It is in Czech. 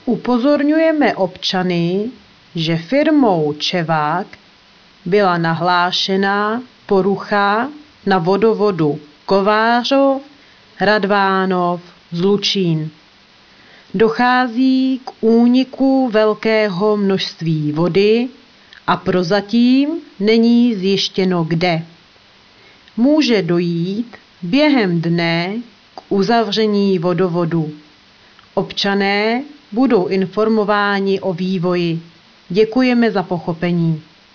Upozorňujeme občany, že firmou Čevák byla nahlášena porucha na vodovodu Kovářov, Radvánov, Zlučín. Dochází k úniku velkého množství vody a prozatím není zjištěno kde. Může dojít během dne k uzavření vodovodu. Občané budou informováni o vývoji. Děkujeme za pochopení.